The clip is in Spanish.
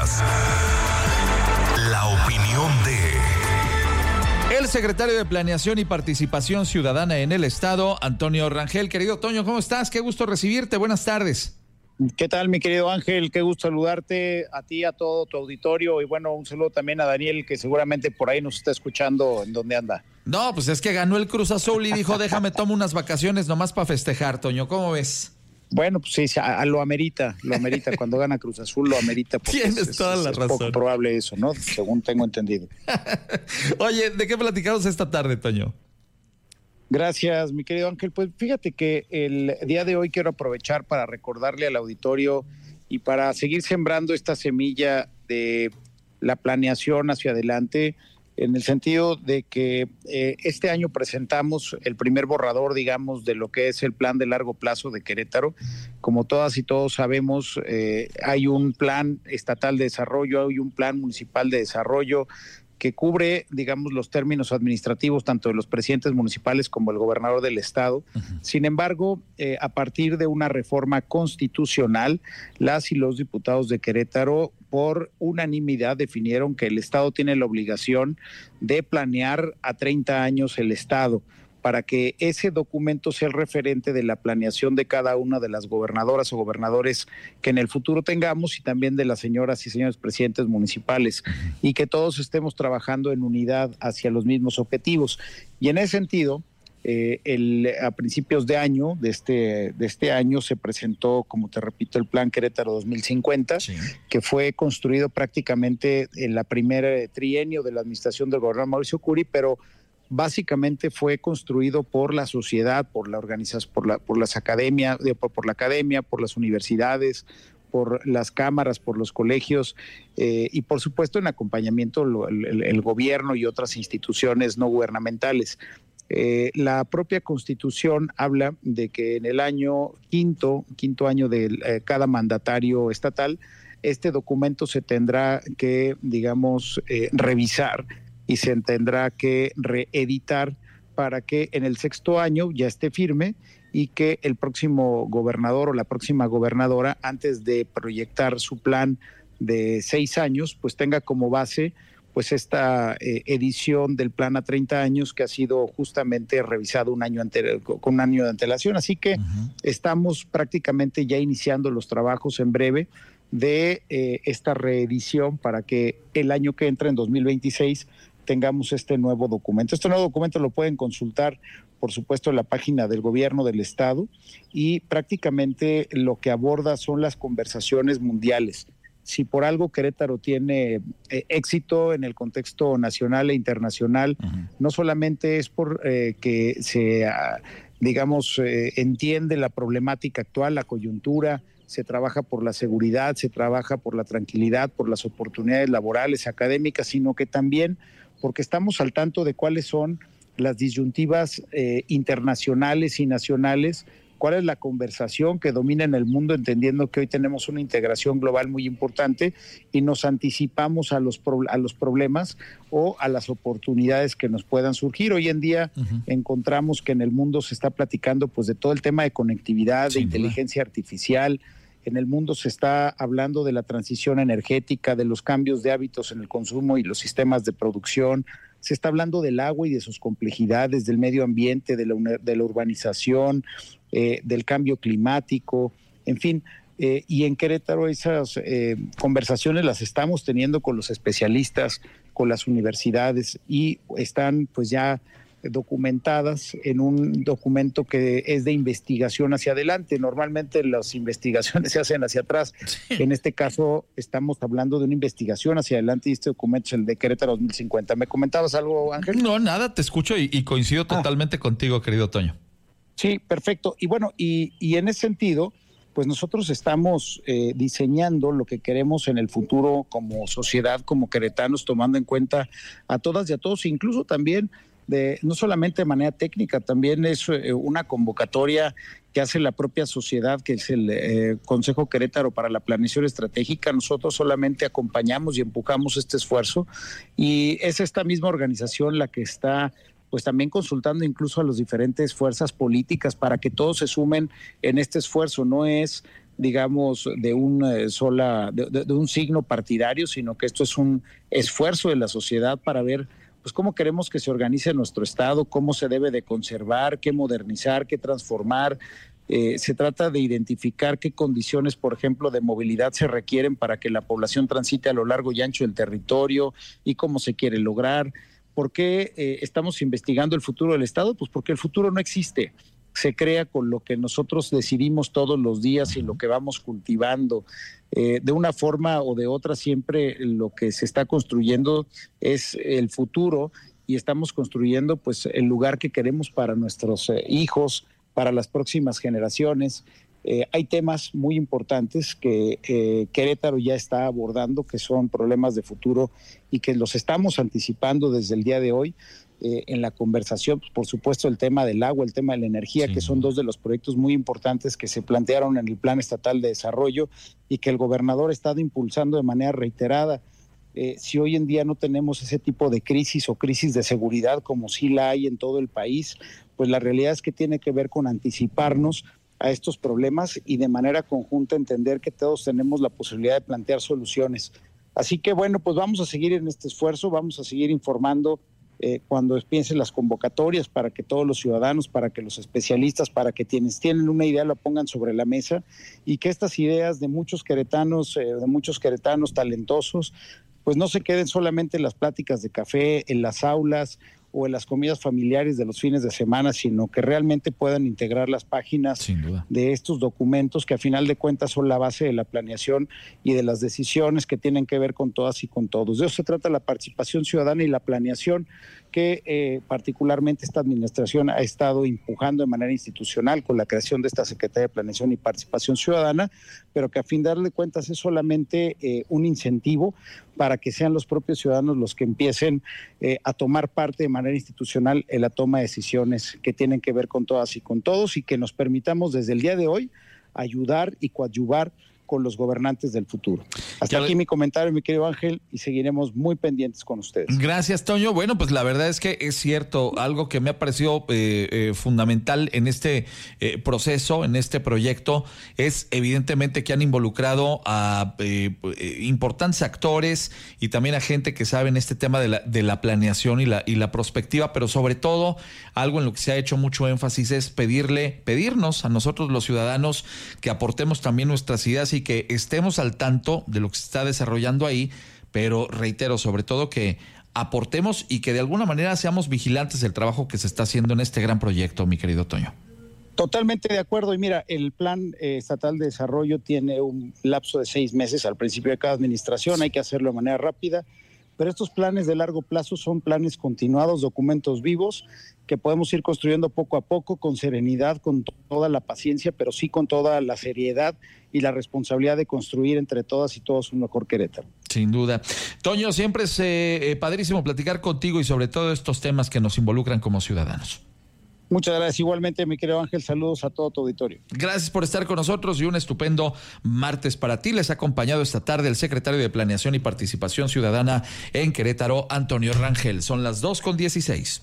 Escuchas la opinión de el secretario de Planeación y Participación Ciudadana en el Estado, Antonio Rangel. Querido Toño, ¿cómo estás? Qué gusto recibirte. Buenas tardes. ¿Qué tal, mi querido Ángel? Qué gusto saludarte a ti, a todo tu auditorio y bueno, un saludo también a Daniel, que seguramente por ahí nos está escuchando en donde anda. No, pues es que ganó el Cruz Azul y dijo, déjame tomo unas vacaciones nomás para festejar, Toño. ¿Cómo ves? Bueno, pues sí, lo amerita. Cuando gana Cruz Azul lo amerita. Tienes toda la razón. Es poco probable eso, ¿no? Según tengo entendido. Oye, ¿de qué platicamos esta tarde, Toño? Gracias, mi querido Ángel. Pues fíjate que el día de hoy quiero aprovechar para recordarle al auditorio y para seguir sembrando esta semilla de la planeación hacia adelante, en el sentido de que este año presentamos el primer borrador, digamos, de lo que es el plan de largo plazo de Querétaro. Como todas y todos sabemos, hay un plan estatal de desarrollo, hay un plan municipal de desarrollo que cubre, digamos, los términos administrativos tanto de los presidentes municipales como el gobernador del estado. Sin embargo, a partir de una reforma constitucional, las y los diputados de Querétaro por unanimidad definieron que el estado tiene la obligación de planear a 30 años el estado, para que ese documento sea el referente de la planeación de cada una de las gobernadoras o gobernadores que en el futuro tengamos y también de las señoras y señores presidentes municipales, y que todos estemos trabajando en unidad hacia los mismos objetivos. Y en ese sentido, a principios de año, de este año, se presentó, como te repito, el Plan Querétaro 2050, sí, que fue construido prácticamente en la primera trienio de la administración del gobernador Mauricio Curi, pero básicamente fue construido por la sociedad, por la organización, por las academias, por la academia, por las universidades, por las cámaras, por los colegios y por supuesto en acompañamiento el gobierno y otras instituciones no gubernamentales. La propia Constitución habla de que en el año quinto año de cada mandatario estatal, este documento se tendrá que, digamos, revisar y se tendrá que reeditar para que en el sexto año ya esté firme y que el próximo gobernador o la próxima gobernadora, antes de proyectar su plan de 6 años, pues tenga como base pues esta edición del plan a 30 años que ha sido justamente revisado con un año de antelación. Así que estamos prácticamente ya iniciando los trabajos en breve de esta reedición para que el año que entra, en 2026, tengamos este nuevo documento. Este nuevo documento lo pueden consultar, por supuesto, en la página del gobierno del estado, y prácticamente lo que aborda son las conversaciones mundiales. Si por algo Querétaro tiene éxito en el contexto nacional e internacional, no solamente es por que se, digamos, entiende la problemática actual, la coyuntura, se trabaja por la seguridad, se trabaja por la tranquilidad, por las oportunidades laborales, académicas, sino que también porque estamos al tanto de cuáles son las disyuntivas internacionales y nacionales, cuál es la conversación que domina en el mundo, entendiendo que hoy tenemos una integración global muy importante y nos anticipamos a los problemas o a las oportunidades que nos puedan surgir. Hoy en día encontramos que en el mundo se está platicando pues de todo el tema de conectividad, de inteligencia artificial. En el mundo se está hablando de la transición energética, de los cambios de hábitos en el consumo y los sistemas de producción. Se está hablando del agua y de sus complejidades, del medio ambiente, de la urbanización, del cambio climático, en fin. Y en Querétaro esas conversaciones las estamos teniendo con los especialistas, con las universidades, y están pues ya documentadas en un documento que es de investigación hacia adelante. Normalmente las investigaciones se hacen hacia atrás. Sí. En este caso estamos hablando de una investigación hacia adelante y este documento es el de Querétaro 2050. ¿Me comentabas algo, Ángel? No, nada, te escucho y coincido totalmente contigo, querido Toño. Sí, perfecto. Y bueno, y en ese sentido, pues nosotros estamos diseñando lo que queremos en el futuro como sociedad, como queretanos, tomando en cuenta a todas y a todos, incluso también no solamente de manera técnica, también es una convocatoria que hace la propia sociedad, que es el Consejo Querétaro para la Planeación Estratégica. Nosotros solamente acompañamos y empujamos este esfuerzo, y es esta misma organización la que está pues también consultando incluso a las diferentes fuerzas políticas para que todos se sumen en este esfuerzo. No es digamos, de un signo partidario, sino que esto es un esfuerzo de la sociedad para ver pues cómo queremos que se organice nuestro Estado, cómo se debe de conservar, qué modernizar, qué transformar. Se trata de identificar qué condiciones, por ejemplo, de movilidad se requieren para que la población transite a lo largo y ancho del territorio y cómo se quiere lograr. ¿Por qué estamos investigando el futuro del Estado? Pues porque el futuro no existe. Se crea con lo que nosotros decidimos todos los días y lo que vamos cultivando. De una forma o de otra, siempre lo que se está construyendo es el futuro y estamos construyendo pues el lugar que queremos para nuestros hijos, para las próximas generaciones. Hay temas muy importantes que Querétaro ya está abordando, que son problemas de futuro y que los estamos anticipando desde el día de hoy. En la conversación, pues, por supuesto, el tema del agua, el tema de la energía, sí, que son dos de los proyectos muy importantes que se plantearon en el Plan Estatal de Desarrollo y que el gobernador ha estado impulsando de manera reiterada. Si hoy en día no tenemos ese tipo de crisis o crisis de seguridad como sí la hay en todo el país, pues la realidad es que tiene que ver con anticiparnos a estos problemas y de manera conjunta entender que todos tenemos la posibilidad de plantear soluciones. Así que bueno, pues vamos a seguir en este esfuerzo, vamos a seguir informando cuando empiecen las convocatorias para que todos los ciudadanos, para que los especialistas, para que quienes tienen una idea la pongan sobre la mesa y que estas ideas de muchos queretanos talentosos, pues no se queden solamente en las pláticas de café, en las aulas o en las comidas familiares de los fines de semana, sino que realmente puedan integrar las páginas de estos documentos que a final de cuentas son la base de la planeación y de las decisiones que tienen que ver con todas y con todos. De eso se trata la participación ciudadana y la planeación que particularmente esta administración ha estado empujando de manera institucional con la creación de esta Secretaría de Planeación y Participación Ciudadana, pero que a fin de cuentas es solamente un incentivo para que sean los propios ciudadanos los que empiecen a tomar parte de manera institucional en la toma de decisiones que tienen que ver con todas y con todos y que nos permitamos desde el día de hoy ayudar y coadyuvar con los gobernantes del futuro. Hasta aquí mi comentario, mi querido Ángel, y seguiremos muy pendientes con ustedes. Gracias, Toño. Bueno, pues la verdad es que es cierto, algo que me ha parecido fundamental en este proceso, en este proyecto, es evidentemente que han involucrado a importantes actores y también a gente que sabe en este tema de la planeación y la prospectiva, pero sobre todo algo en lo que se ha hecho mucho énfasis es pedirnos a nosotros los ciudadanos que aportemos también nuestras ideas y que estemos al tanto de lo que se está desarrollando ahí, pero reitero, sobre todo que aportemos y que de alguna manera seamos vigilantes del trabajo que se está haciendo en este gran proyecto, mi querido Toño. Totalmente de acuerdo. Y mira, el Plan Estatal de Desarrollo tiene un lapso de 6 meses al principio de cada administración, hay que hacerlo de manera rápida, pero estos planes de largo plazo son planes continuados, documentos vivos que podemos ir construyendo poco a poco, con serenidad, con toda la paciencia, pero sí con toda la seriedad y la responsabilidad de construir entre todas y todos un mejor Querétaro. Sin duda. Toño, siempre es padrísimo platicar contigo y sobre todo estos temas que nos involucran como ciudadanos. Muchas gracias. Igualmente, mi querido Ángel, saludos a todo tu auditorio. Gracias por estar con nosotros y un estupendo martes para ti. Les ha acompañado esta tarde el secretario de Planeación y Participación Ciudadana en Querétaro, Antonio Rangel. Son las 2:16.